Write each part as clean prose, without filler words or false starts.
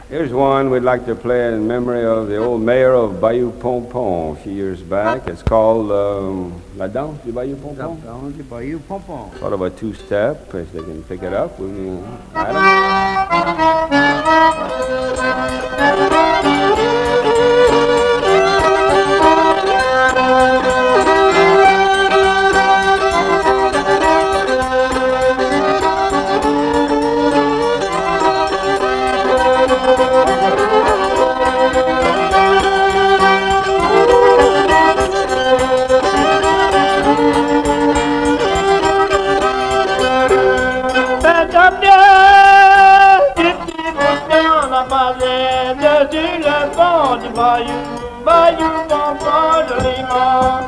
Here's one we'd like to play in memory of the old mayor of Bayou Pompon a few years back. It's called La Danse du Bayou Pompon. La Danse du Bayou Pompon. Sort of a two-step, if they can pick it up. Adam? Sur le bord du bayou, bayou Pompon joliment.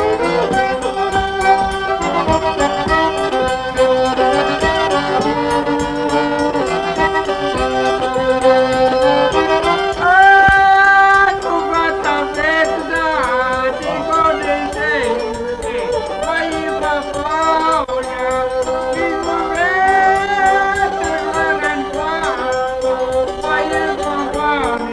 Ah, tout va t'enlever tout ça, tu connais, bayou Pompon, tu voudrais te voir une fois, bayou Pompon.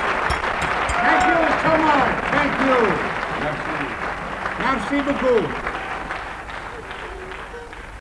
Merci beaucoup.